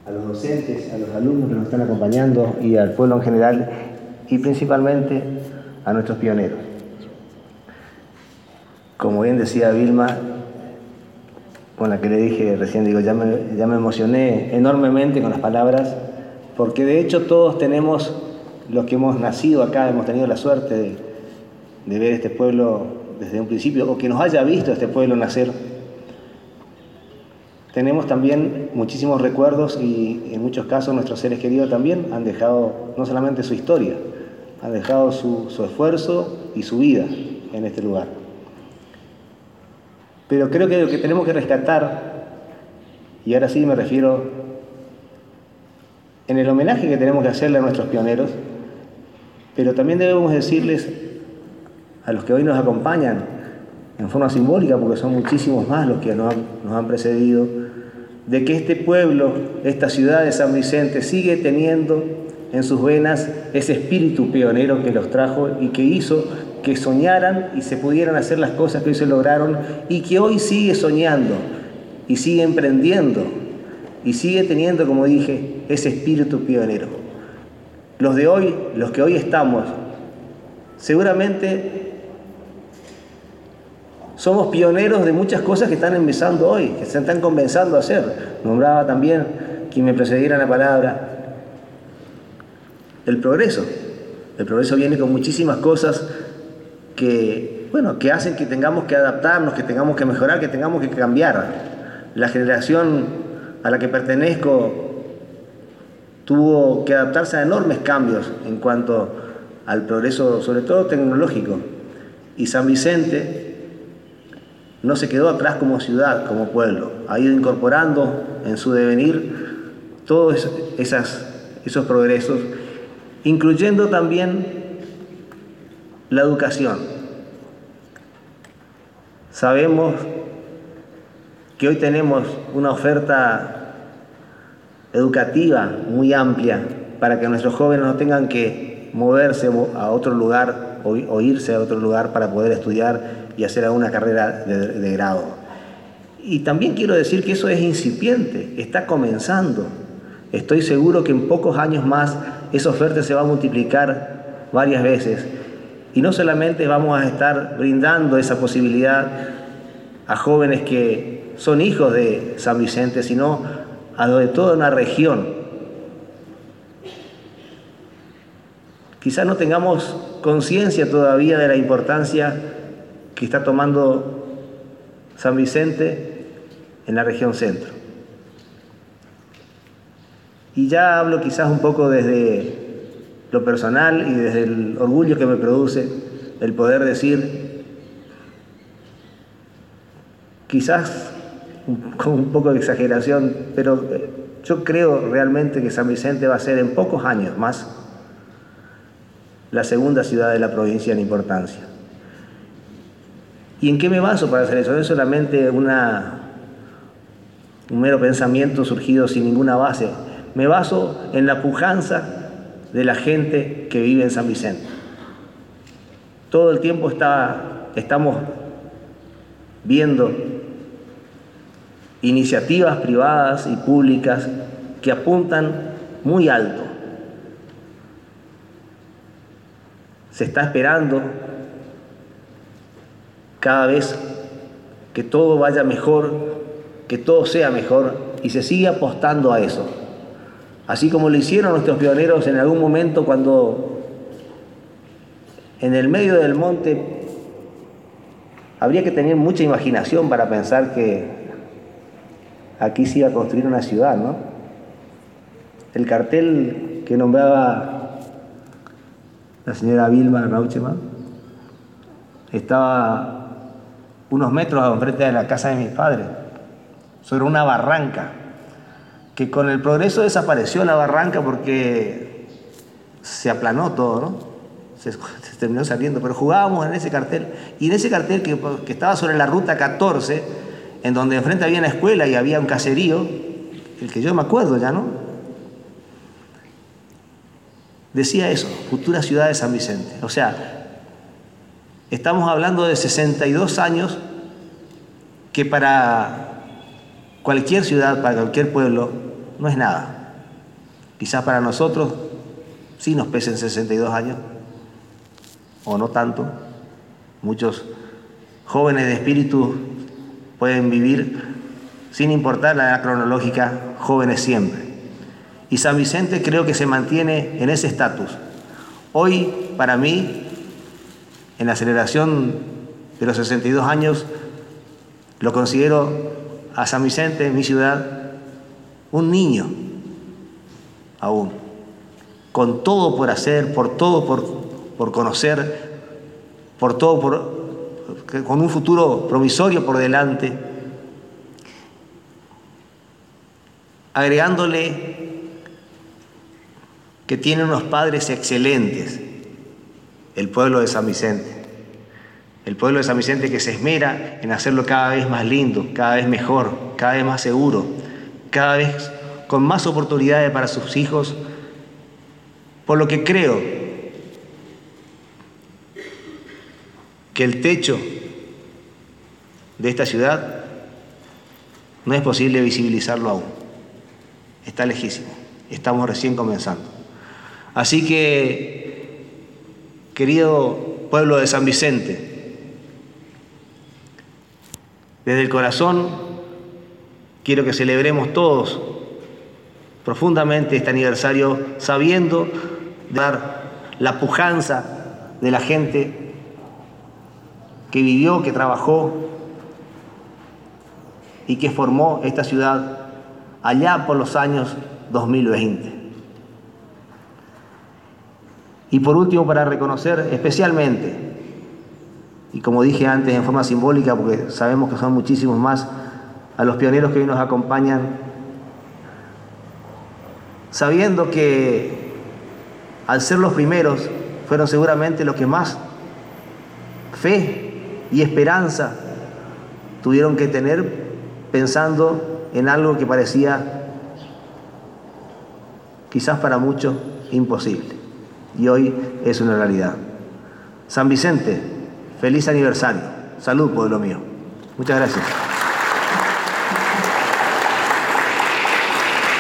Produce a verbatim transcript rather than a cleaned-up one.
a los docentes, a los alumnos que nos están acompañando y al pueblo en general, y principalmente a nuestros pioneros. Como bien decía Vilma, con la que le dije recién, digo, ya me, ya me emocioné enormemente con las palabras, porque de hecho todos tenemos, los que hemos nacido acá, hemos tenido la suerte de, de ver este pueblo desde un principio, o que nos haya visto este pueblo nacer. Tenemos también muchísimos recuerdos y en muchos casos nuestros seres queridos también han dejado no solamente su historia, han dejado su, su esfuerzo y su vida en este lugar. Pero creo que lo que tenemos que rescatar, y ahora sí me refiero en el homenaje que tenemos que hacerle a nuestros pioneros, pero también debemos decirles a los que hoy nos acompañan en forma simbólica, porque son muchísimos más los que nos han, nos han precedido, de que este pueblo, esta ciudad de San Vicente, sigue teniendo en sus venas ese espíritu pionero que los trajo y que hizo que soñaran y se pudieran hacer las cosas que hoy se lograron, y que hoy sigue soñando y sigue emprendiendo y sigue teniendo, como dije, ese espíritu pionero. Los de hoy, los que hoy estamos, seguramente somos pioneros de muchas cosas que están empezando hoy, que se están comenzando a hacer. Nombraba también quien me precediera en la palabra el progreso. El progreso viene con muchísimas cosas que, bueno, que hacen que tengamos que adaptarnos, que tengamos que mejorar, que tengamos que cambiar. La generación a la que pertenezco tuvo que adaptarse a enormes cambios en cuanto al progreso, sobre todo tecnológico. Y San Vicente no se quedó atrás como ciudad, como pueblo. Ha ido incorporando en su devenir todos esas, esos progresos, incluyendo también la educación. Sabemos que hoy tenemos una oferta educativa muy amplia para que nuestros jóvenes no tengan que moverse a otro lugar o, o irse a otro lugar para poder estudiar y hacer alguna carrera de, de grado. Y también quiero decir que eso es incipiente, está comenzando. Estoy seguro que en pocos años más esa oferta se va a multiplicar varias veces. Y no solamente vamos a estar brindando esa posibilidad a jóvenes que son hijos de San Vicente, sino a lo de toda una región. Quizás no tengamos conciencia todavía de la importancia que está tomando San Vicente en la región centro. Y ya hablo quizás un poco desde lo personal y desde el orgullo que me produce el poder decir, quizás con un poco de exageración, pero yo creo realmente que San Vicente va a ser en pocos años más la segunda ciudad de la provincia en importancia. ¿Y en qué me baso para hacer eso? No es solamente una, un mero pensamiento surgido sin ninguna base. Me baso en la pujanza de la gente que vive en San Vicente. Todo el tiempo está, estamos viendo iniciativas privadas y públicas que apuntan muy alto. Se está esperando cada vez que todo vaya mejor, que todo sea mejor, y se sigue apostando a eso. Así como lo hicieron nuestros pioneros en algún momento cuando en el medio del monte habría que tener mucha imaginación para pensar que aquí se iba a construir una ciudad, ¿no? El cartel que nombraba la señora Vilma Raucheman estaba unos metros enfrente de la casa de mis padres, sobre una barranca, que con el progreso desapareció la barranca porque se aplanó todo, ¿no? Se, se terminó saliendo, pero jugábamos en ese cartel, y en ese cartel que, que estaba sobre la ruta catorce, en donde enfrente había una escuela y había un caserío, el que yo me acuerdo ya, ¿no? Decía eso, futura ciudad de San Vicente. O sea, estamos hablando de sesenta y dos años que para cualquier ciudad, para cualquier pueblo, no es nada. Quizás para nosotros sí nos pesen sesenta y dos años, o no tanto. Muchos jóvenes de espíritu pueden vivir sin importar la edad cronológica, jóvenes siempre. Y San Vicente creo que se mantiene en ese estatus. Hoy, para mí, en la celebración de los sesenta y dos años, lo considero a San Vicente, en mi ciudad, un niño aún, con todo por hacer, por todo por, por conocer, por todo por, con un futuro promisorio por delante, agregándole que tiene unos padres excelentes, el pueblo de San Vicente. El pueblo de San Vicente que se esmera en hacerlo cada vez más lindo, cada vez mejor, cada vez más seguro, cada vez con más oportunidades para sus hijos, por lo que creo que el techo de esta ciudad no es posible visibilizarlo aún. Está lejísimo, estamos recién comenzando. Así que, querido pueblo de San Vicente, desde el corazón quiero que celebremos todos profundamente este aniversario, sabiendo dar la pujanza de la gente que vivió, que trabajó y que formó esta ciudad allá por los años dos mil veinte. Y por último, para reconocer especialmente, y como dije antes en forma simbólica, porque sabemos que son muchísimos más, a los pioneros que hoy nos acompañan, sabiendo que al ser los primeros fueron seguramente los que más fe y esperanza tuvieron que tener, pensando en algo que parecía quizás para muchos imposible, y hoy es una realidad. San Vicente, feliz aniversario. Salud, pueblo mío. Muchas gracias.